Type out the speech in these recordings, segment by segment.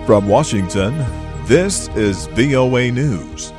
From Washington, this is VOA News.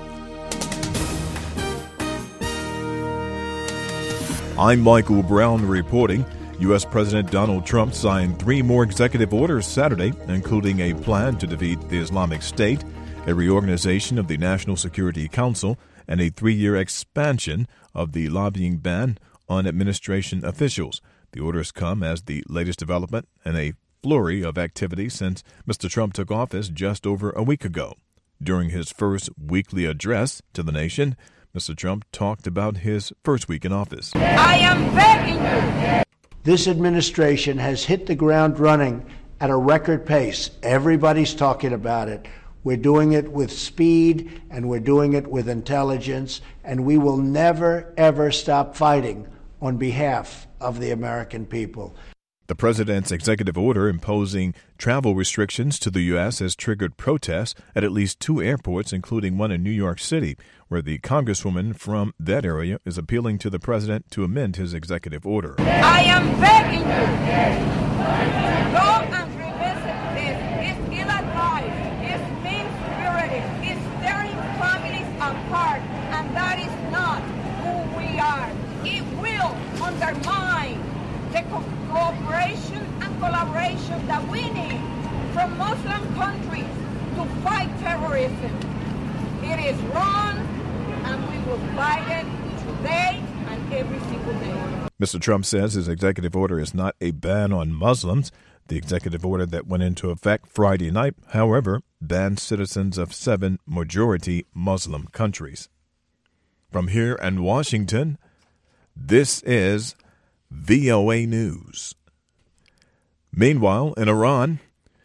I'm Michael Brown reporting. U.S. President Donald Trump signed 3 more executive orders Saturday, including a plan to defeat the Islamic State, a reorganization of the National Security Council, and a 3-year expansion of the lobbying ban on administration officials. The orders come as the latest development in a flurry of activity since Mr. Trump took office just over a week ago. During his first weekly address to the nation, Mr. Trump talked about his first week in office. I am begging you. This administration has hit the ground running at a record pace. Everybody's talking about it. We're doing it with speed, and we're doing it with intelligence, and we will never, ever stop fighting on behalf of the American people. The president's executive order imposing travel restrictions to the U.S. has triggered protests at least 2 airports, including one in New York City, where the congresswoman from that area is appealing to the president to amend his executive order. I am begging you. Go and revisit this. It's ill-advised. It's mean-spirited. It's tearing families apart. And that is not who we are. It will undermine the cooperation and collaboration that we need from Muslim countries to fight terrorism. It is wrong, and we will fight it today and every single day. Mr. Trump says his executive order is not a ban on Muslims. The executive order that went into effect Friday night, however, bans citizens of 7 majority Muslim countries. From here in Washington, this is VOA News. Meanwhile, in Iran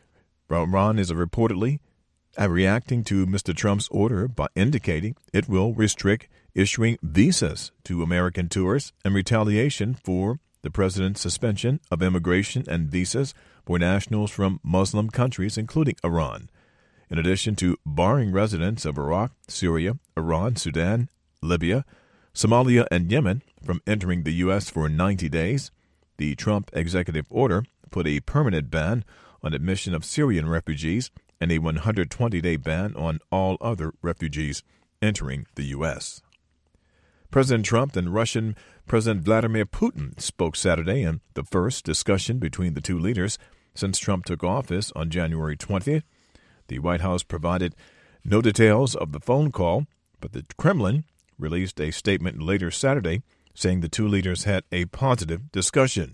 is reportedly reacting to Mr. Trump's order by indicating it will restrict issuing visas to American tourists in retaliation for the president's suspension of immigration and visas for nationals from Muslim countries, including Iran. In addition to barring residents of Iraq, Syria, Iran, Sudan, Libya, Somalia, and Yemen from entering the U.S. for 90 days, the Trump executive order put a permanent ban on admission of Syrian refugees and a 120-day ban on all other refugees entering the U.S. President Trump and Russian President Vladimir Putin spoke Saturday in the first discussion between the 2 leaders since Trump took office on January 20th. The White House provided no details of the phone call, but the Kremlin released a statement later Saturday saying the 2 leaders had a positive discussion,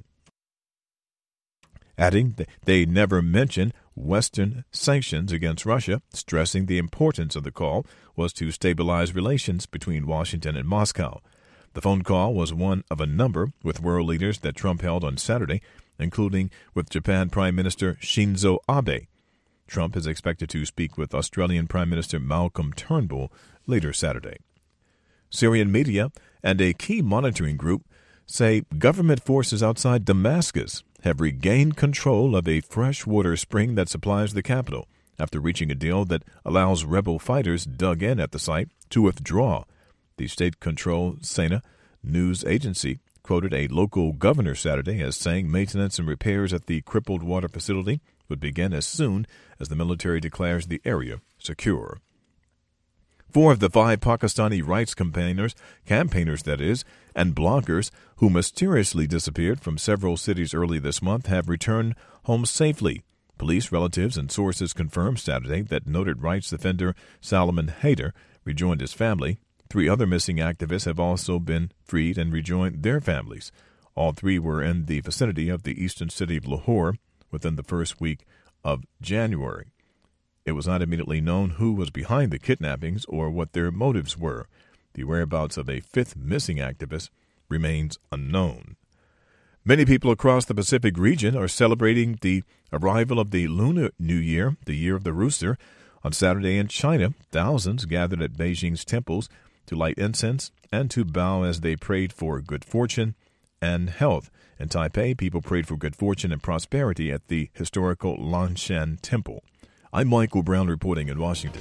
adding that they never mentioned Western sanctions against Russia, stressing the importance of the call was to stabilize relations between Washington and Moscow. The phone call was one of a number with world leaders that Trump held on Saturday, including with Japan Prime Minister Shinzo Abe. Trump is expected to speak with Australian Prime Minister Malcolm Turnbull later Saturday. Syrian media and a key monitoring group say government forces outside Damascus have regained control of a freshwater spring that supplies the capital after reaching a deal that allows rebel fighters dug in at the site to withdraw. The state-controlled Sana news agency quoted a local governor Saturday as saying maintenance and repairs at the crippled water facility would begin as soon as the military declares the area secure. 4 of the 5 Pakistani rights campaigners and bloggers who mysteriously disappeared from several cities early this month have returned home safely. Police, relatives, and sources confirmed Saturday that noted rights defender Salman Haider rejoined his family. 3 other missing activists have also been freed and rejoined their families. All 3 were in the vicinity of the eastern city of Lahore within the first week of January. It was not immediately known who was behind the kidnappings or what their motives were. The whereabouts of a 5th missing activist remains unknown. Many people across the Pacific region are celebrating the arrival of the Lunar New Year, the Year of the Rooster. On Saturday in China, thousands gathered at Beijing's temples to light incense and to bow as they prayed for good fortune and health. In Taipei, people prayed for good fortune and prosperity at the historical Lanshan Temple. I'm Michael Brown reporting in Washington.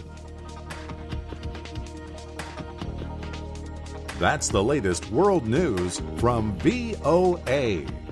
That's the latest world news from VOA.